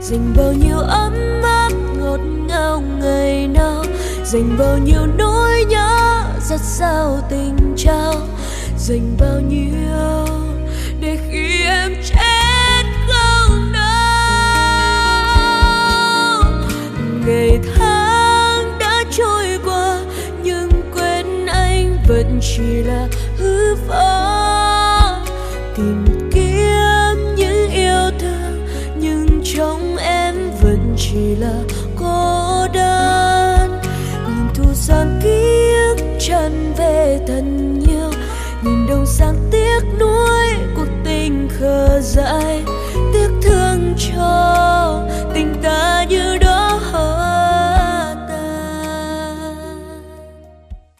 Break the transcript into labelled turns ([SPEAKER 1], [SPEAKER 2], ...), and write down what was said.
[SPEAKER 1] dành bao nhiêu ấm áp ngọt ngào ngày nào, dành bao nhiêu nỗi nhớ rất sao tình trao, dành bao nhiêu để khi em chết không đau. Ngày tháng đã trôi qua nhưng quên anh vẫn chỉ là hư vô. Tìm kiếm những yêu thương nhưng trong em vẫn chỉ là cô đơn. Nhìn thu sang ký ức tràn về thật nhiều, nhìn đông sang tiếc nuối cuộc tình khờ dại, tiếc thương cho